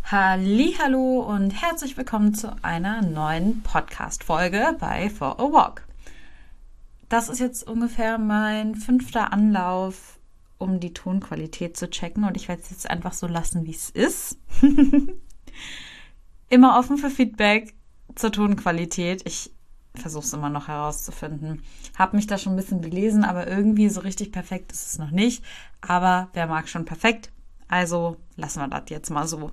Hallihallo und herzlich willkommen zu einer neuen Podcast-Folge bei For a Walk. Das ist jetzt ungefähr mein 5. Anlauf, um die Tonqualität zu checken, und ich werde es jetzt einfach so lassen, wie es ist. Immer offen für Feedback zur Tonqualität. Ich versuche es immer noch herauszufinden. Habe mich da schon ein bisschen belesen, aber irgendwie so richtig perfekt ist es noch nicht. Aber wer mag schon perfekt? Also lassen wir das jetzt mal so.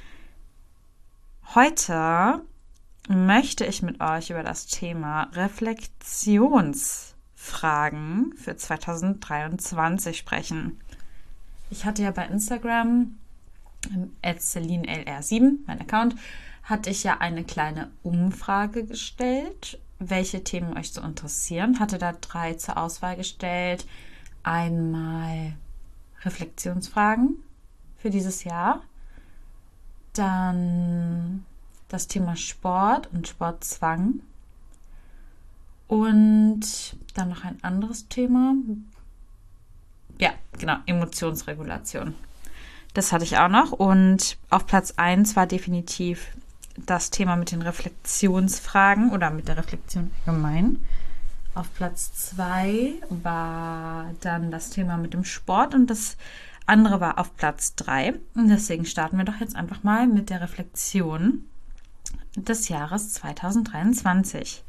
Heute möchte ich mit euch über das Thema Reflexionsfragen für 2023 sprechen. Ich hatte ja bei Instagram, @CelineLR7, mein Account, hatte ich ja eine kleine Umfrage gestellt, welche Themen euch so interessieren. Hatte da 3 zur Auswahl gestellt. Einmal Reflexionsfragen für dieses Jahr. Dann das Thema Sport und Sportzwang. Und dann noch ein anderes Thema. Ja, genau, Emotionsregulation. Das hatte ich auch noch. Und auf Platz 1 war definitiv das Thema mit den Reflexionsfragen oder mit der Reflexion allgemein. Auf Platz 2 war dann das Thema mit dem Sport und das andere war auf Platz 3. Und deswegen starten wir doch jetzt einfach mal mit der Reflexion des Jahres 2023.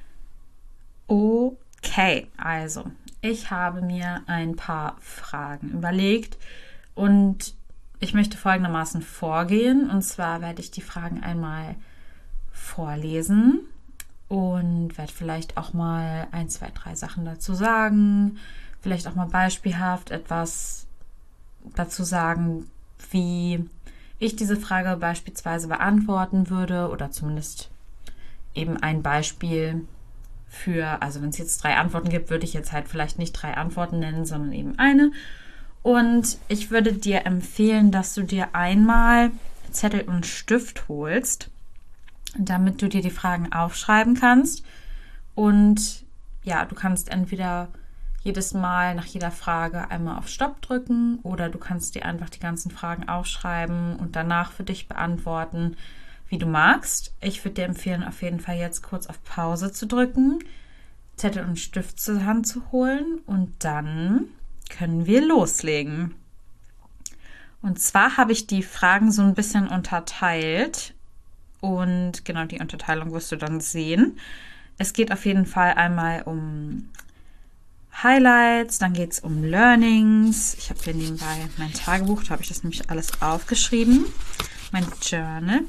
Okay, also ich habe mir ein paar Fragen überlegt und ich möchte folgendermaßen vorgehen. Und zwar werde ich die Fragen einmal vorlesen und werde vielleicht auch mal 1, 2, 3 Sachen dazu sagen. Vielleicht auch mal beispielhaft etwas dazu sagen, wie ich diese Frage beispielsweise beantworten würde oder zumindest eben ein Beispiel für, also wenn es jetzt 3 Antworten gibt, würde ich jetzt halt vielleicht nicht 3 Antworten nennen, sondern eben eine. Und ich würde dir empfehlen, dass du dir einmal Zettel und Stift holst, damit du dir die Fragen aufschreiben kannst. Und ja, du kannst entweder jedes Mal nach jeder Frage einmal auf Stopp drücken oder du kannst dir einfach die ganzen Fragen aufschreiben und danach für dich beantworten, wie du magst. Ich würde dir empfehlen, auf jeden Fall jetzt kurz auf Pause zu drücken, Zettel und Stift zur Hand zu holen und dann können wir loslegen. Und zwar habe ich die Fragen so ein bisschen unterteilt und genau die Unterteilung wirst du dann sehen. Es geht auf jeden Fall einmal um Highlights, dann geht es um Learnings. Ich habe hier nebenbei mein Tagebuch, da habe ich das nämlich alles aufgeschrieben. Mein Journal.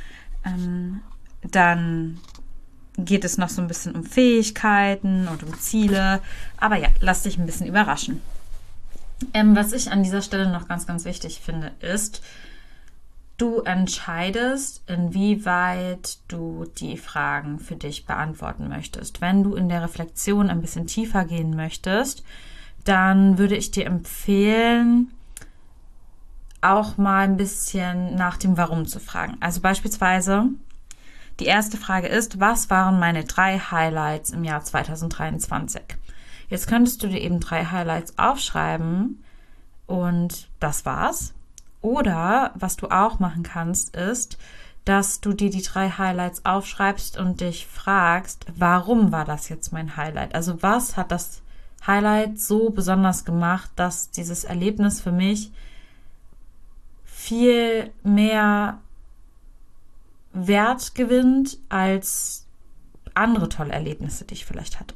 Dann geht es noch so ein bisschen um Fähigkeiten und um Ziele. Aber ja, lass dich ein bisschen überraschen. Was ich an dieser Stelle noch ganz, ganz wichtig finde, ist, du entscheidest, inwieweit du die Fragen für dich beantworten möchtest. Wenn du in der Reflexion ein bisschen tiefer gehen möchtest, dann würde ich dir empfehlen, auch mal ein bisschen nach dem Warum zu fragen. Also beispielsweise, die erste Frage ist, was waren meine 3 Highlights im Jahr 2023? Jetzt könntest du dir eben 3 Highlights aufschreiben und das war's. Oder was du auch machen kannst, ist, dass du dir die 3 Highlights aufschreibst und dich fragst, warum war das jetzt mein Highlight? Also was hat das Highlight so besonders gemacht, dass dieses Erlebnis für mich viel mehr Wert gewinnt als andere tolle Erlebnisse, die ich vielleicht hatte.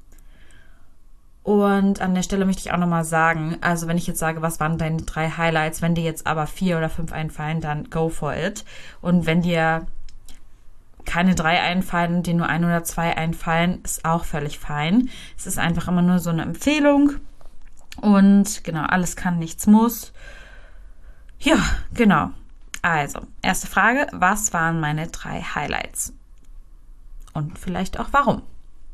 Und an der Stelle möchte ich auch nochmal sagen, also wenn ich jetzt sage, was waren deine 3 Highlights, wenn dir jetzt aber 4 oder 5 einfallen, dann go for it. Und wenn dir keine 3 einfallen und dir nur 1 oder 2 einfallen, ist auch völlig fein. Es ist einfach immer nur so eine Empfehlung. Und genau, alles kann, nichts muss. Ja, genau. Also, erste Frage, was waren meine 3 Highlights? Und vielleicht auch warum?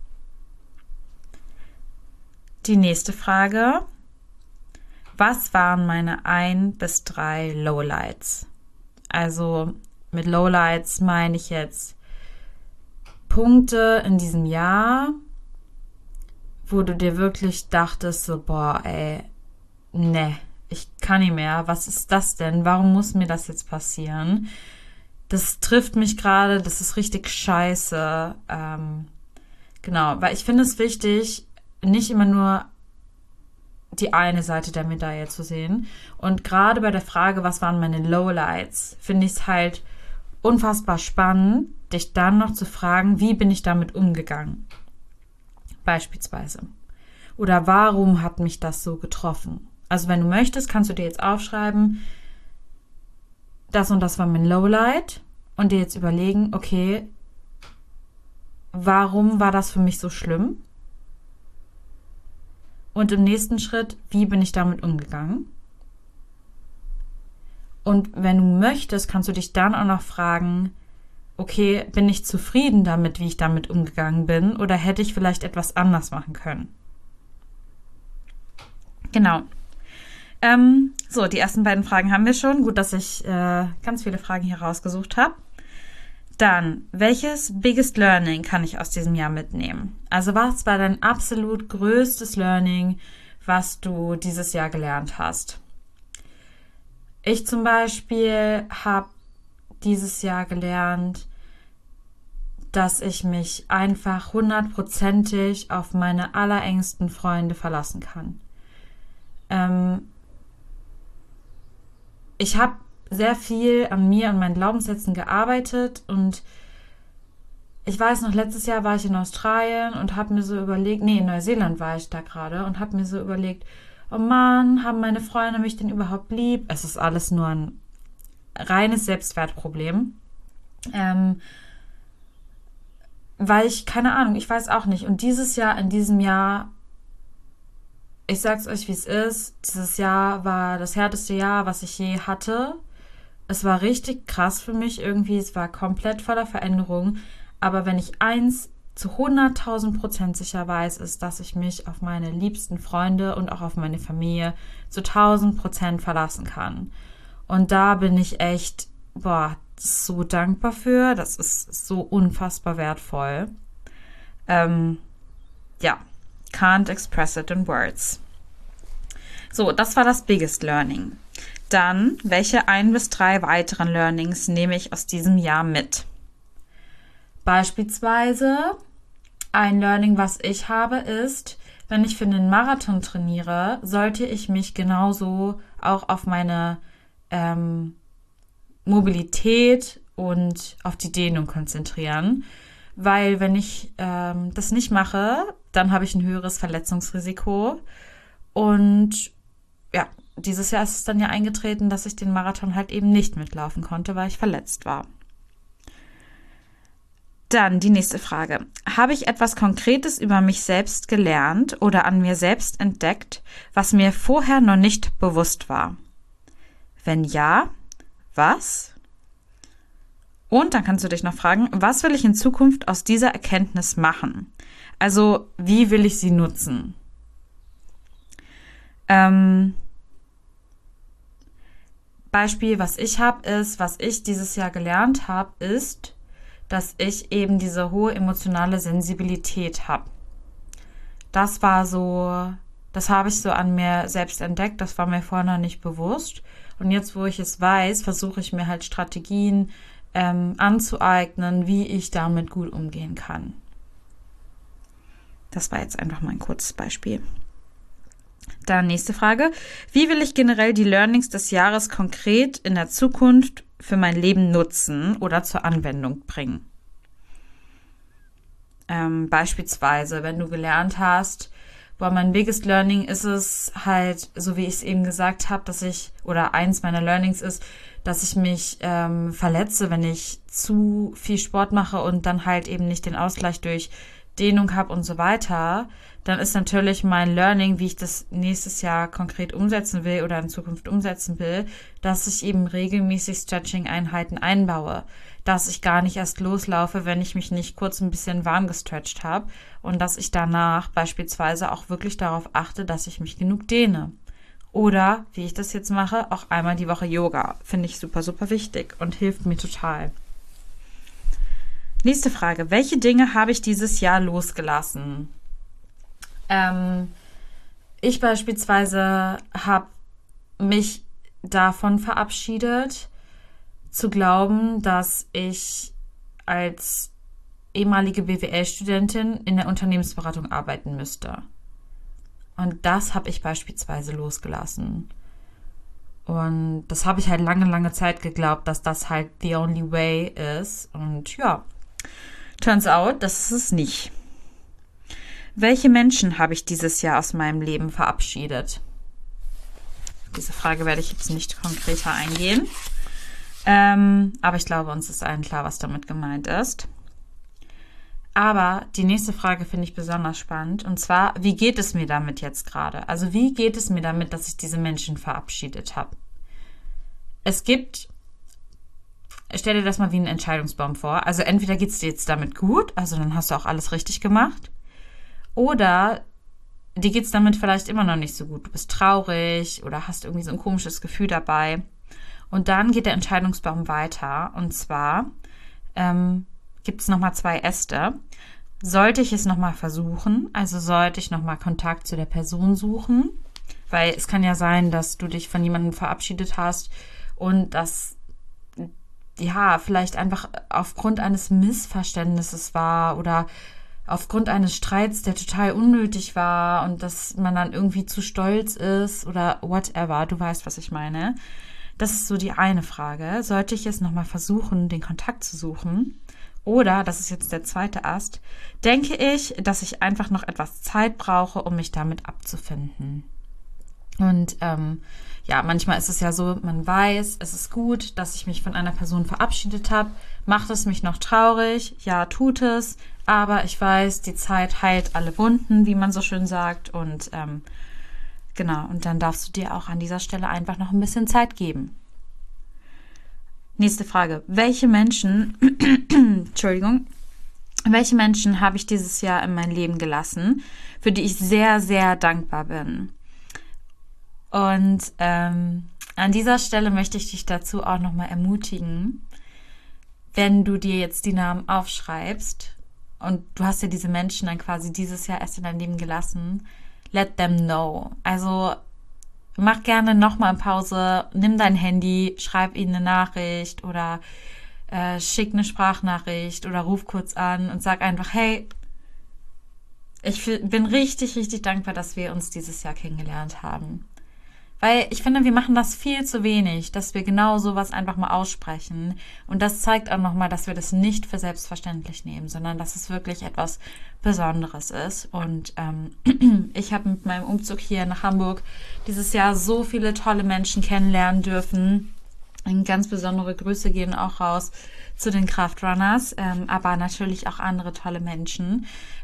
Die nächste Frage, was waren meine 1 bis 3 Lowlights? Also mit Lowlights meine ich jetzt Punkte in diesem Jahr, wo du dir wirklich dachtest, so, boah, ey, ne, ich kann nicht mehr, was ist das denn? Warum muss mir das jetzt passieren? Das trifft mich gerade, das ist richtig scheiße. Genau, weil ich finde es wichtig, nicht immer nur die eine Seite der Medaille zu sehen. Und gerade bei der Frage, was waren meine Lowlights, finde ich es halt unfassbar spannend, dich dann noch zu fragen, wie bin ich damit umgegangen? Beispielsweise. Oder warum hat mich das so getroffen? Also wenn du möchtest, kannst du dir jetzt aufschreiben, das und das war mein Lowlight und dir jetzt überlegen, okay, warum war das für mich so schlimm? Und im nächsten Schritt, wie bin ich damit umgegangen? Und wenn du möchtest, kannst du dich dann auch noch fragen, okay, bin ich zufrieden damit, wie ich damit umgegangen bin, oder hätte ich vielleicht etwas anders machen können? Genau. So, die ersten beiden Fragen haben wir schon. Gut, dass ich ganz viele Fragen hier rausgesucht habe. Dann, welches Biggest Learning kann ich aus diesem Jahr mitnehmen? Also was war dein absolut größtes Learning, was du dieses Jahr gelernt hast? Ich zum Beispiel habe dieses Jahr gelernt, dass ich mich einfach 100%ig auf meine allerengsten Freunde verlassen kann. Ich habe sehr viel an mir und meinen Glaubenssätzen gearbeitet und ich weiß noch, letztes Jahr war ich in Australien und habe mir so überlegt, in Neuseeland war ich da gerade und habe mir so überlegt, oh Mann, haben meine Freunde mich denn überhaupt lieb? Es ist alles nur ein reines Selbstwertproblem. Weil ich, keine Ahnung, ich weiß auch nicht. Und in diesem Jahr, ich sag's euch, wie es ist, dieses Jahr war das härteste Jahr, was ich je hatte. Es war richtig krass für mich irgendwie, es war komplett voller Veränderung. Aber wenn ich eins zu 100.000% sicher weiß, ist, dass ich mich auf meine liebsten Freunde und auch auf meine Familie zu 1.000% verlassen kann. Und da bin ich echt, so dankbar für. Das ist so unfassbar wertvoll. Can't express it in words. So, das war das Biggest Learning. Dann, welche 1 bis 3 weiteren Learnings nehme ich aus diesem Jahr mit? Beispielsweise ein Learning, was ich habe, ist, wenn ich für einen Marathon trainiere, sollte ich mich genauso auch auf meine Mobilität und auf die Dehnung konzentrieren. Weil wenn ich das nicht mache, dann habe ich ein höheres Verletzungsrisiko. Und ja, dieses Jahr ist es dann ja eingetreten, dass ich den Marathon halt eben nicht mitlaufen konnte, weil ich verletzt war. Dann die nächste Frage. Habe ich etwas Konkretes über mich selbst gelernt oder an mir selbst entdeckt, was mir vorher noch nicht bewusst war? Wenn ja, was? Und dann kannst du dich noch fragen, was will ich in Zukunft aus dieser Erkenntnis machen? Also, wie will ich sie nutzen? Beispiel, was ich dieses Jahr gelernt habe, ist, dass ich eben diese hohe emotionale Sensibilität habe. Das habe ich so an mir selbst entdeckt, das war mir vorher noch nicht bewusst. Und jetzt, wo ich es weiß, versuche ich mir halt Strategien anzueignen, wie ich damit gut umgehen kann. Das war jetzt einfach mal ein kurzes Beispiel. Dann nächste Frage. Wie will ich generell die Learnings des Jahres konkret in der Zukunft für mein Leben nutzen oder zur Anwendung bringen? Beispielsweise, wenn du gelernt hast, mein biggest Learning ist es halt, so wie ich es eben gesagt habe, eins meiner Learnings ist, dass ich mich verletze, wenn ich zu viel Sport mache und dann halt eben nicht den Ausgleich durch Dehnung habe und so weiter, dann ist natürlich mein Learning, wie ich das nächstes Jahr konkret umsetzen will oder in Zukunft umsetzen will, dass ich eben regelmäßig Stretching-Einheiten einbaue, dass ich gar nicht erst loslaufe, wenn ich mich nicht kurz ein bisschen warm gestretcht habe und dass ich danach beispielsweise auch wirklich darauf achte, dass ich mich genug dehne. Oder, wie ich das jetzt mache, auch einmal die Woche Yoga. Finde ich super, super wichtig und hilft mir total. Nächste Frage. Welche Dinge habe ich dieses Jahr losgelassen? Ich beispielsweise habe mich davon verabschiedet, zu glauben, dass ich als ehemalige BWL-Studentin in der Unternehmensberatung arbeiten müsste. Und das habe ich beispielsweise losgelassen. Und das habe ich halt lange, lange Zeit geglaubt, dass das halt the only way ist. Und ja, turns out, das ist es nicht. Welche Menschen habe ich dieses Jahr aus meinem Leben verabschiedet? Diese Frage werde ich jetzt nicht konkreter eingehen. Aber ich glaube, uns ist allen klar, was damit gemeint ist. Aber die nächste Frage finde ich besonders spannend. Und zwar, wie geht es mir damit jetzt gerade? Also wie geht es mir damit, dass ich diese Menschen verabschiedet habe? Stell dir das mal wie einen Entscheidungsbaum vor. Also entweder geht es dir jetzt damit gut, also dann hast du auch alles richtig gemacht. Oder dir geht es damit vielleicht immer noch nicht so gut. Du bist traurig oder hast irgendwie so ein komisches Gefühl dabei. Und dann geht der Entscheidungsbaum weiter. Und zwar gibt es nochmal 2 Äste. Sollte ich es nochmal versuchen? Also sollte ich nochmal Kontakt zu der Person suchen? Weil es kann ja sein, dass du dich von jemandem verabschiedet hast und das ja vielleicht einfach aufgrund eines Missverständnisses war oder aufgrund eines Streits, der total unnötig war und dass man dann irgendwie zu stolz ist oder whatever. Du weißt, was ich meine. Das ist so die eine Frage. Sollte ich es nochmal versuchen, den Kontakt zu suchen? Oder, das ist jetzt der zweite Ast, denke ich, dass ich einfach noch etwas Zeit brauche, um mich damit abzufinden. Und ja, manchmal ist es ja so, man weiß, es ist gut, dass ich mich von einer Person verabschiedet habe. Macht es mich noch traurig? Ja, tut es. Aber ich weiß, die Zeit heilt alle Wunden, wie man so schön sagt. Und genau, und dann darfst du dir auch an dieser Stelle einfach noch ein bisschen Zeit geben. Nächste Frage. Welche Menschen habe ich dieses Jahr in mein Leben gelassen, für die ich sehr, sehr dankbar bin? Und an dieser Stelle möchte ich dich dazu auch nochmal ermutigen, wenn du dir jetzt die Namen aufschreibst und du hast ja diese Menschen dann quasi dieses Jahr erst in dein Leben gelassen, let them know. Also mach gerne nochmal eine Pause, nimm dein Handy, schreib ihnen eine Nachricht oder schick eine Sprachnachricht oder ruf kurz an und sag einfach, hey, ich bin richtig, richtig dankbar, dass wir uns dieses Jahr kennengelernt haben. Weil ich finde, wir machen das viel zu wenig, dass wir genau sowas einfach mal aussprechen. Und das zeigt auch nochmal, dass wir das nicht für selbstverständlich nehmen, sondern dass es wirklich etwas Besonderes ist. Und ich habe mit meinem Umzug hier nach Hamburg dieses Jahr so viele tolle Menschen kennenlernen dürfen. Ganz besondere Grüße gehen auch raus zu den Kraftrunners, aber natürlich auch andere tolle Menschen.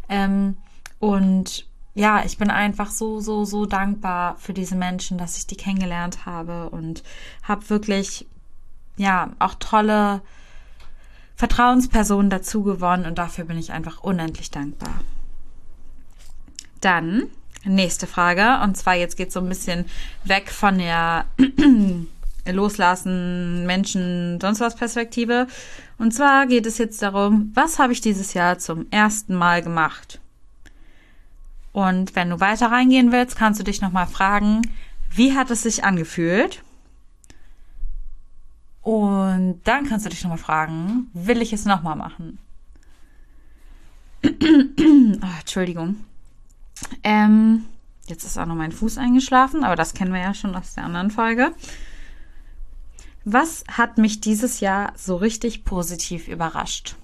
Und ja, ich bin einfach so dankbar für diese Menschen, dass ich die kennengelernt habe und habe wirklich, ja, auch tolle Vertrauenspersonen dazu gewonnen und dafür bin ich einfach unendlich dankbar. Dann, nächste Frage, und zwar jetzt geht es so ein bisschen weg von der Loslassen, Menschen, sonst was Perspektive. Und zwar geht es jetzt darum, was habe ich dieses Jahr zum ersten Mal gemacht? Und wenn du weiter reingehen willst, kannst du dich nochmal fragen, wie hat es sich angefühlt? Und dann kannst du dich nochmal fragen, will ich es nochmal machen? Entschuldigung. Jetzt ist auch noch mein Fuß eingeschlafen, aber das kennen wir ja schon aus der anderen Folge. Was hat mich dieses Jahr so richtig positiv überrascht?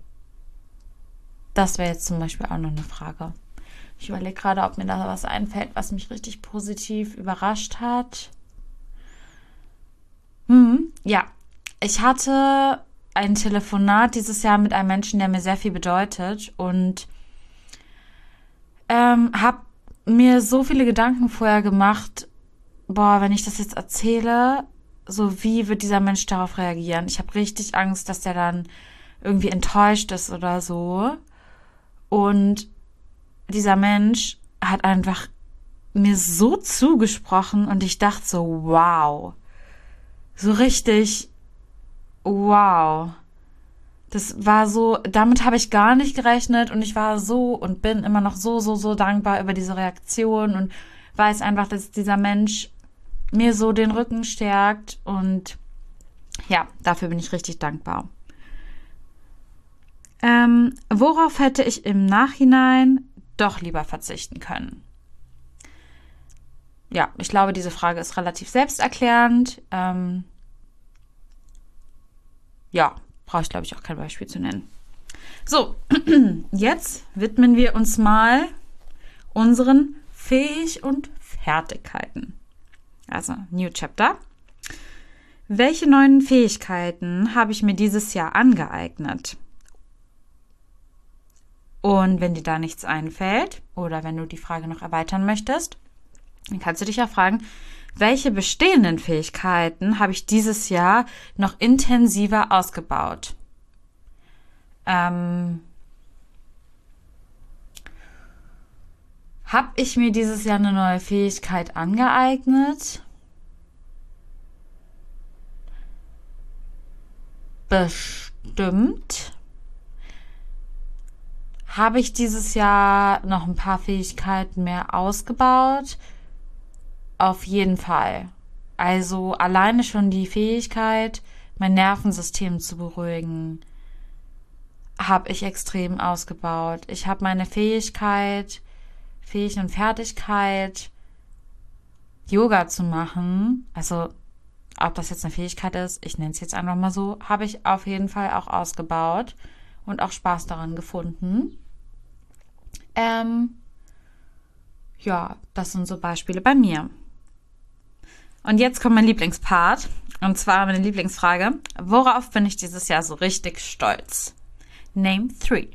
Das wäre jetzt zum Beispiel auch noch eine Frage. Ich überlege gerade, ob mir da was einfällt, was mich richtig positiv überrascht hat. Ja, ich hatte ein Telefonat dieses Jahr mit einem Menschen, der mir sehr viel bedeutet und habe mir so viele Gedanken vorher gemacht, wenn ich das jetzt erzähle, so wie wird dieser Mensch darauf reagieren? Ich habe richtig Angst, dass der dann irgendwie enttäuscht ist oder so. Und dieser Mensch hat einfach mir so zugesprochen und ich dachte so, wow. So richtig, wow. Das war so, damit habe ich gar nicht gerechnet und ich war so und bin immer noch so dankbar über diese Reaktion und weiß einfach, dass dieser Mensch mir so den Rücken stärkt und ja, dafür bin ich richtig dankbar. Worauf hätte ich im Nachhinein doch lieber verzichten können? Ja, ich glaube, diese Frage ist relativ selbsterklärend. Ja, brauche ich, glaube ich, auch kein Beispiel zu nennen. So, jetzt widmen wir uns mal unseren Fähig- und Fertigkeiten. Also, New Chapter. Welche neuen Fähigkeiten habe ich mir dieses Jahr angeeignet? Und wenn dir da nichts einfällt oder wenn du die Frage noch erweitern möchtest, dann kannst du dich ja fragen, welche bestehenden Fähigkeiten habe ich dieses Jahr noch intensiver ausgebaut? Habe ich mir dieses Jahr eine neue Fähigkeit angeeignet? Bestimmt. Habe ich dieses Jahr noch ein paar Fähigkeiten mehr ausgebaut? Auf jeden Fall. Also alleine schon die Fähigkeit, mein Nervensystem zu beruhigen, habe ich extrem ausgebaut. Ich habe meine Fähig- und Fertigkeit, Yoga zu machen, also ob das jetzt eine Fähigkeit ist, ich nenne es jetzt einfach mal so, habe ich auf jeden Fall auch ausgebaut und auch Spaß daran gefunden. Ja, das sind so Beispiele bei mir. Und jetzt kommt mein Lieblingspart, und zwar meine Lieblingsfrage. Worauf bin ich dieses Jahr so richtig stolz? Name 3.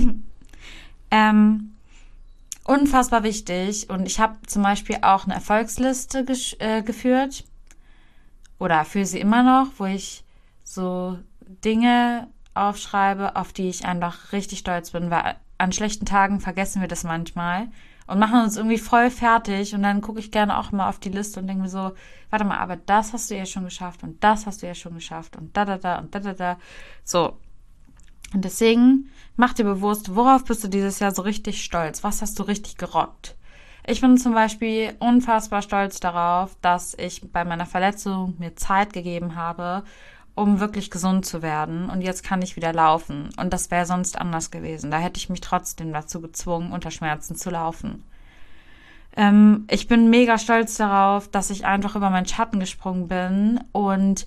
Unfassbar wichtig. Und ich habe zum Beispiel auch eine Erfolgsliste geführt oder führe sie immer noch, wo ich so Dinge aufschreibe, auf die ich einfach richtig stolz bin, weil an schlechten Tagen vergessen wir das manchmal und machen uns irgendwie voll fertig und dann gucke ich gerne auch mal auf die Liste und denke mir so, warte mal, aber das hast du ja schon geschafft und das hast du ja schon geschafft und da und da. So. Und deswegen mach dir bewusst, worauf bist du dieses Jahr so richtig stolz? Was hast du richtig gerockt? Ich bin zum Beispiel unfassbar stolz darauf, dass ich bei meiner Verletzung mir Zeit gegeben habe, um wirklich gesund zu werden. Und jetzt kann ich wieder laufen. Und das wäre sonst anders gewesen. Da hätte ich mich trotzdem dazu gezwungen, unter Schmerzen zu laufen. Ich bin mega stolz darauf, dass ich einfach über meinen Schatten gesprungen bin und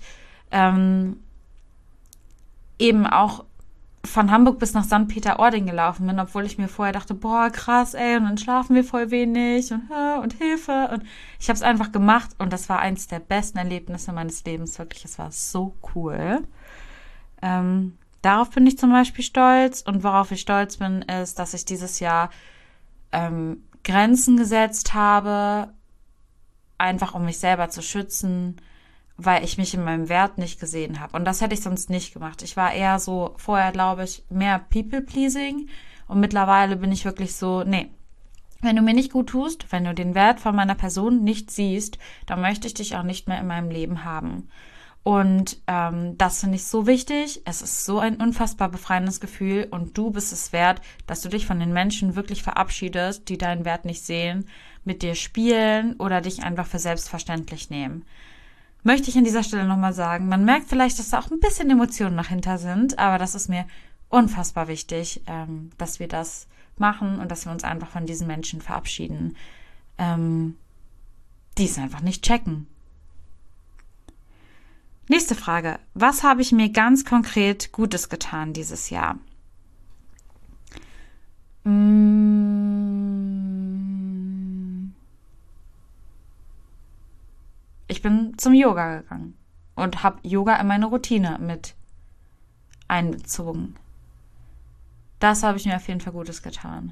eben auch von Hamburg bis nach St. Peter-Ording gelaufen bin, obwohl ich mir vorher dachte, boah, krass, ey, und dann schlafen wir voll wenig und Hilfe. Und ich habe es einfach gemacht und das war eins der besten Erlebnisse meines Lebens. Wirklich, es war so cool. Darauf bin ich zum Beispiel stolz. Und worauf ich stolz bin, ist, dass ich dieses Jahr Grenzen gesetzt habe, einfach um mich selber zu schützen, weil ich mich in meinem Wert nicht gesehen habe. Und das hätte ich sonst nicht gemacht. Ich war eher so, vorher glaube ich, mehr People-Pleasing. Und mittlerweile bin ich wirklich so, nee, wenn du mir nicht gut tust, wenn du den Wert von meiner Person nicht siehst, dann möchte ich dich auch nicht mehr in meinem Leben haben. Und das finde ich so wichtig. Es ist so ein unfassbar befreiendes Gefühl. Und du bist es wert, dass du dich von den Menschen wirklich verabschiedest, die deinen Wert nicht sehen, mit dir spielen oder dich einfach für selbstverständlich nehmen. Möchte ich an dieser Stelle nochmal sagen, man merkt vielleicht, dass da auch ein bisschen Emotionen dahinter sind, aber das ist mir unfassbar wichtig, dass wir das machen und dass wir uns einfach von diesen Menschen verabschieden, die es einfach nicht checken. Nächste Frage. Was habe ich mir ganz konkret Gutes getan dieses Jahr? Ich bin zum Yoga gegangen und habe Yoga in meine Routine mit einbezogen. Das habe ich mir auf jeden Fall Gutes getan.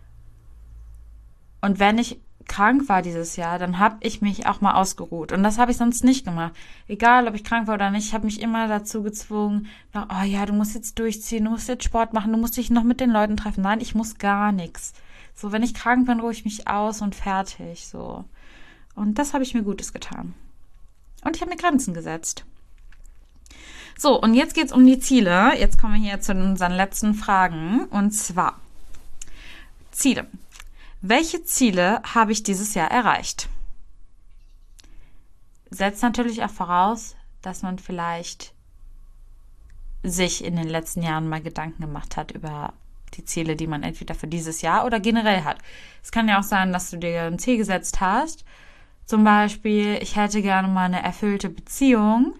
Und wenn ich krank war dieses Jahr, dann habe ich mich auch mal ausgeruht. Und das habe ich sonst nicht gemacht. Egal, ob ich krank war oder nicht, ich habe mich immer dazu gezwungen, oh ja, du musst jetzt durchziehen, du musst jetzt Sport machen, du musst dich noch mit den Leuten treffen. Nein, ich muss gar nichts. So, wenn ich krank bin, ruhe ich mich aus und fertig. So. Und das habe ich mir Gutes getan. Und ich habe mir Grenzen gesetzt. So, und jetzt geht's um die Ziele. Jetzt kommen wir hier zu unseren letzten Fragen. Und zwar Ziele. Welche Ziele habe ich dieses Jahr erreicht? setzt natürlich auch voraus, dass man vielleicht sich in den letzten Jahren mal Gedanken gemacht hat über die Ziele, die man entweder für dieses Jahr oder generell hat. Es kann ja auch sein, dass du dir ein Ziel gesetzt hast. Zum Beispiel, ich hätte gerne mal eine erfüllte Beziehung.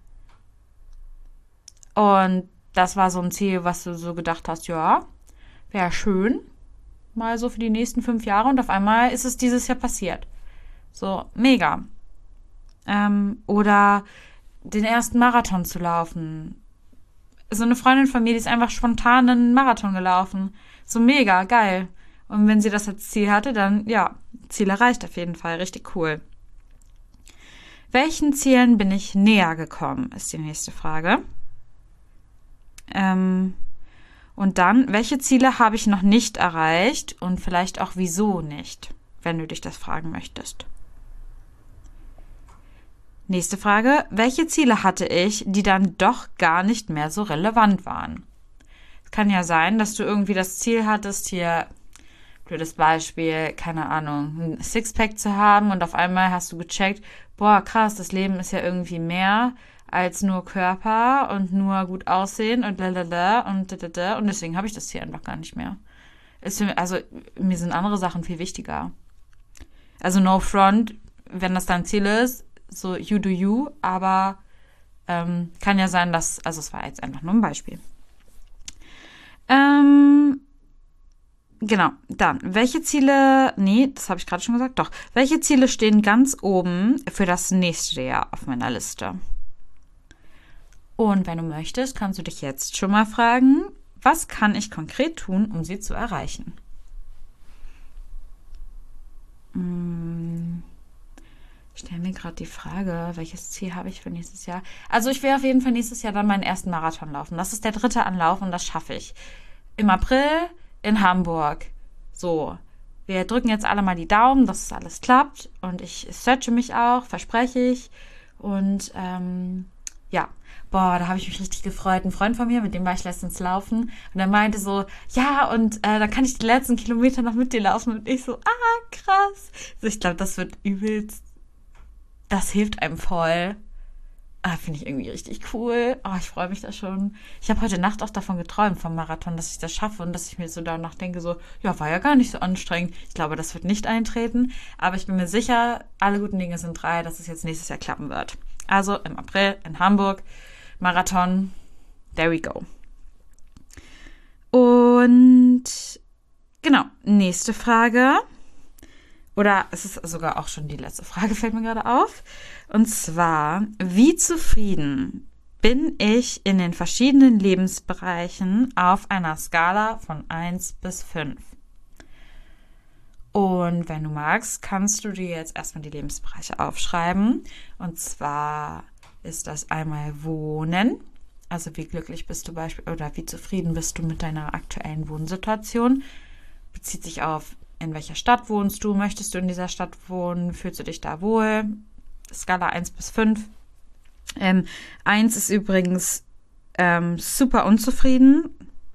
Und das war so ein Ziel, was du so gedacht hast, ja, wäre schön, mal so für die nächsten 5 Jahre. Und auf einmal ist es dieses Jahr passiert. So, mega. Oder den ersten Marathon zu laufen. So eine Freundin von mir, die ist einfach spontan einen Marathon gelaufen. So mega, geil. Und wenn sie das als Ziel hatte, dann, ja, Ziel erreicht auf jeden Fall. Richtig cool. Welchen Zielen bin ich näher gekommen, ist die nächste Frage. Und dann, welche Ziele habe ich noch nicht erreicht und vielleicht auch wieso nicht, wenn du dich das fragen möchtest. Nächste Frage, welche Ziele hatte ich, die dann doch gar nicht mehr so relevant waren? Es kann ja sein, dass du irgendwie das Ziel hattest, hier, blödes Beispiel, keine Ahnung, ein Sixpack zu haben und auf einmal hast du gecheckt, boah, krass, das Leben ist ja irgendwie mehr als nur Körper und nur gut aussehen und lalala und dadada und deswegen habe ich das Ziel einfach gar nicht mehr. Also mir sind andere Sachen viel wichtiger. Also no front, wenn das dein Ziel ist, so you do you, aber kann ja sein, dass, also es war jetzt einfach nur ein Beispiel. Genau, dann, welche Ziele, nee, das habe ich gerade schon gesagt, doch, welche Ziele stehen ganz oben für das nächste Jahr auf meiner Liste? Und wenn du möchtest, kannst du dich jetzt schon mal fragen, was kann ich konkret tun, um sie zu erreichen? Ich stelle mir gerade die Frage, welches Ziel habe ich für nächstes Jahr? Also ich will auf jeden Fall nächstes Jahr dann meinen ersten Marathon laufen. Das ist der 3. Anlauf und das schaffe ich. Im April in Hamburg. So, wir drücken jetzt alle mal die Daumen, dass es alles klappt. Und ich stretche mich auch, verspreche ich. Und ja, boah, da habe ich mich richtig gefreut. Ein Freund von mir, mit dem war ich letztens laufen. Und er meinte so, ja, und dann kann ich die letzten Kilometer noch mit dir laufen. Und ich so, krass. Also ich glaube, das wird übelst. Das hilft einem voll. Finde ich irgendwie richtig cool. Ich freue mich da schon. Ich habe heute Nacht auch davon geträumt, vom Marathon, dass ich das schaffe und dass ich mir so danach denke, so, ja, war ja gar nicht so anstrengend. Ich glaube, das wird nicht eintreten. Aber ich bin mir sicher, alle guten Dinge sind 3, dass es jetzt nächstes Jahr klappen wird. Also im April in Hamburg, Marathon, there we go. Und genau, nächste Frage. Oder es ist sogar auch schon die letzte Frage, fällt mir gerade auf. Und zwar, wie zufrieden bin ich in den verschiedenen Lebensbereichen auf einer Skala von 1 bis 5? Und wenn du magst, kannst du dir jetzt erstmal die Lebensbereiche aufschreiben. Und zwar ist das einmal Wohnen. Also wie glücklich bist du oder wie zufrieden bist du mit deiner aktuellen Wohnsituation? Bezieht sich auf, in welcher Stadt wohnst du? Möchtest du in dieser Stadt wohnen? Fühlst du dich da wohl? Skala 1 bis 5. 1 ist übrigens super unzufrieden.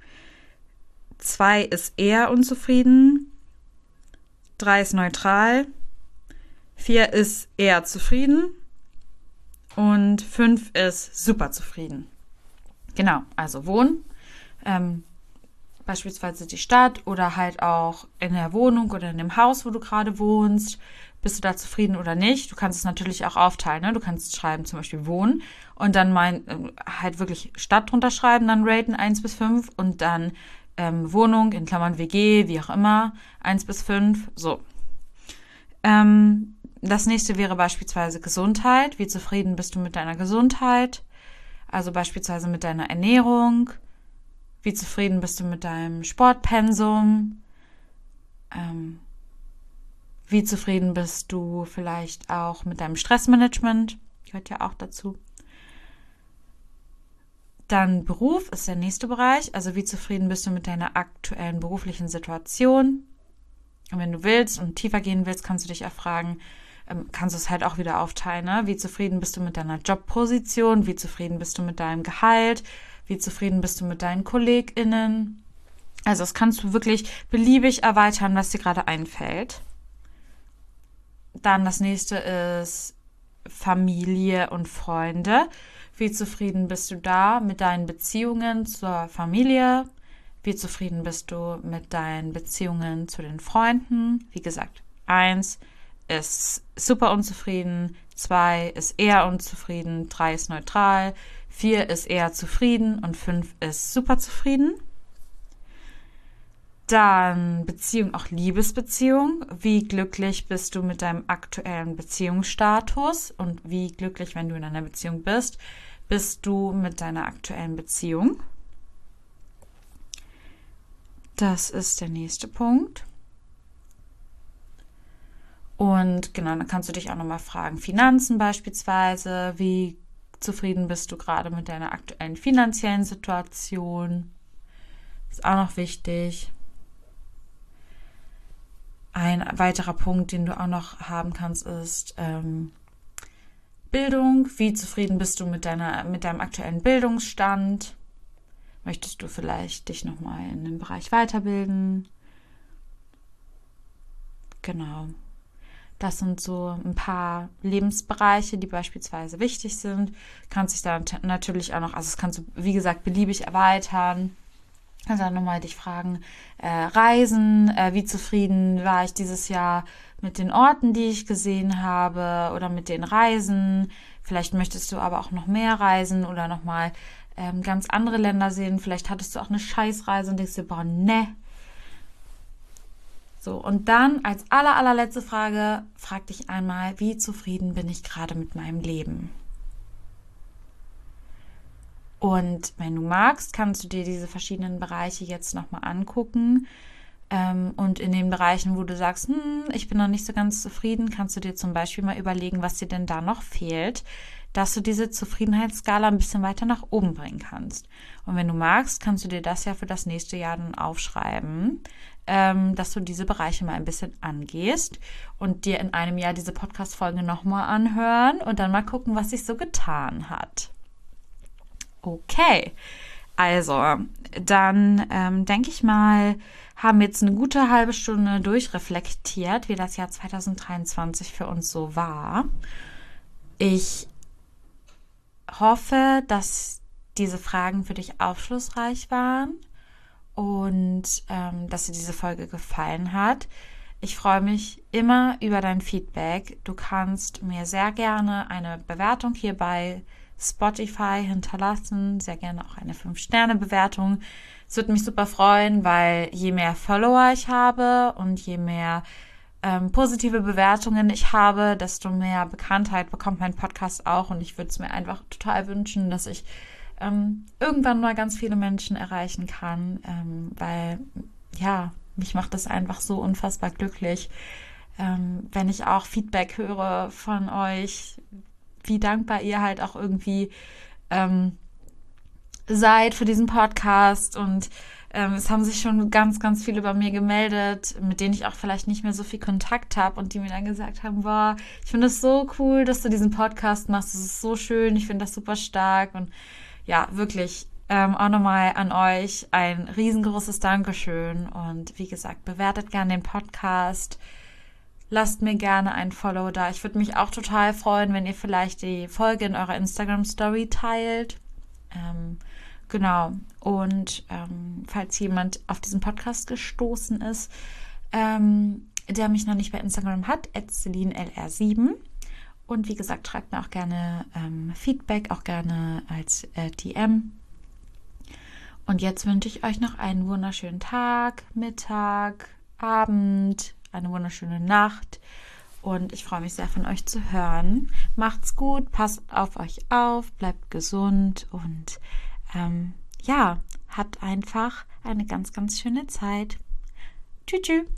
2 ist eher unzufrieden. 3 ist neutral. 4 ist eher zufrieden. Und 5 ist super zufrieden. Genau, also Wohnen. Beispielsweise die Stadt oder halt auch in der Wohnung oder in dem Haus, wo du gerade wohnst. Bist du da zufrieden oder nicht? Du kannst es natürlich auch aufteilen. Ne? Du kannst schreiben zum Beispiel Wohnen und dann halt wirklich Stadt drunter schreiben, dann raten 1 bis 5 und dann Wohnung, in Klammern WG, wie auch immer, 1 bis 5. So. Das nächste wäre beispielsweise Gesundheit. Wie zufrieden bist du mit deiner Gesundheit? Also beispielsweise mit deiner Ernährung. Wie zufrieden bist du mit deinem Sportpensum? Wie zufrieden bist du vielleicht auch mit deinem Stressmanagement? Gehört ja auch dazu. Dann Beruf ist der nächste Bereich. Also wie zufrieden bist du mit deiner aktuellen beruflichen Situation? Und wenn du willst und tiefer gehen willst, kannst du dich auch fragen, kannst du es halt auch wieder aufteilen. Ne? Wie zufrieden bist du mit deiner Jobposition? Wie zufrieden bist du mit deinem Gehalt? Wie zufrieden bist du mit deinen KollegInnen? Also das kannst du wirklich beliebig erweitern, was dir gerade einfällt. Dann das nächste ist, Familie und Freunde? Wie zufrieden bist du da mit deinen Beziehungen zur Familie? Wie zufrieden bist du mit deinen Beziehungen zu den Freunden? Wie gesagt, 1 ist super unzufrieden, 2 ist eher unzufrieden, 3 ist neutral, 4 ist eher zufrieden und 5 ist super zufrieden. Dann Beziehung, auch Liebesbeziehung. Wie glücklich bist du mit deinem aktuellen Beziehungsstatus? Und wie glücklich, wenn du in einer Beziehung bist, bist du mit deiner aktuellen Beziehung? Das ist der nächste Punkt. Und genau, dann kannst du dich auch nochmal fragen, Finanzen beispielsweise. Wie zufrieden bist du gerade mit deiner aktuellen finanziellen Situation? Ist auch noch wichtig. Ein weiterer Punkt, den du auch noch haben kannst, ist Bildung. Wie zufrieden bist du mit deinem aktuellen Bildungsstand? Möchtest du vielleicht dich nochmal in dem Bereich weiterbilden? Genau. Das sind so ein paar Lebensbereiche, die beispielsweise wichtig sind. Kannst dich da natürlich auch noch, also das kannst du, wie gesagt, beliebig erweitern. Also dann nochmal dich fragen, Reisen, wie zufrieden war ich dieses Jahr mit den Orten, die ich gesehen habe oder mit den Reisen. Vielleicht möchtest du aber auch noch mehr reisen oder nochmal ganz andere Länder sehen. Vielleicht hattest du auch eine Scheißreise und denkst dir, boah, ne. So, und dann als allerletzte Frage, frag dich einmal, wie zufrieden bin ich gerade mit meinem Leben? Und wenn du magst, kannst du dir diese verschiedenen Bereiche jetzt nochmal angucken. Und in den Bereichen, wo du sagst, ich bin noch nicht so ganz zufrieden, kannst du dir zum Beispiel mal überlegen, was dir denn da noch fehlt, dass du diese Zufriedenheitsskala ein bisschen weiter nach oben bringen kannst. Und wenn du magst, kannst du dir das ja für das nächste Jahr dann aufschreiben, dass du diese Bereiche mal ein bisschen angehst und dir in einem Jahr diese Podcast-Folge nochmal anhören und dann mal gucken, was sich so getan hat. Okay, also dann denke ich mal, haben wir jetzt eine gute halbe Stunde durchreflektiert, wie das Jahr 2023 für uns so war. Ich hoffe, dass diese Fragen für dich aufschlussreich waren und dass dir diese Folge gefallen hat. Ich freue mich immer über dein Feedback. Du kannst mir sehr gerne eine Bewertung hier bei Spotify hinterlassen, sehr gerne auch eine 5-Sterne-Bewertung. Es würde mich super freuen, weil je mehr Follower ich habe und je mehr positive Bewertungen ich habe, desto mehr Bekanntheit bekommt mein Podcast auch und ich würde es mir einfach total wünschen, dass ich irgendwann mal ganz viele Menschen erreichen kann, weil ja, mich macht das einfach so unfassbar glücklich, wenn ich auch Feedback höre von euch, wie dankbar ihr halt auch irgendwie seid für diesen Podcast und es haben sich schon ganz, ganz viele bei mir gemeldet, mit denen ich auch vielleicht nicht mehr so viel Kontakt habe und die mir dann gesagt haben, boah, ich finde es so cool, dass du diesen Podcast machst, das ist so schön, ich finde das super stark und ja, wirklich auch nochmal an euch ein riesengroßes Dankeschön und wie gesagt, bewertet gerne den Podcast, lasst mir gerne ein Follow da. Ich würde mich auch total freuen, wenn ihr vielleicht die Folge in eurer Instagram-Story teilt. Genau. Und falls jemand auf diesen Podcast gestoßen ist, der mich noch nicht bei Instagram hat, @CelineLR7. Und wie gesagt, schreibt mir auch gerne Feedback, auch gerne als DM. Und jetzt wünsche ich euch noch einen wunderschönen Tag, Mittag, Abend, eine wunderschöne Nacht und ich freue mich sehr von euch zu hören. Macht's gut, passt auf euch auf, bleibt gesund und ja, habt einfach eine ganz, ganz schöne Zeit. Tschüss.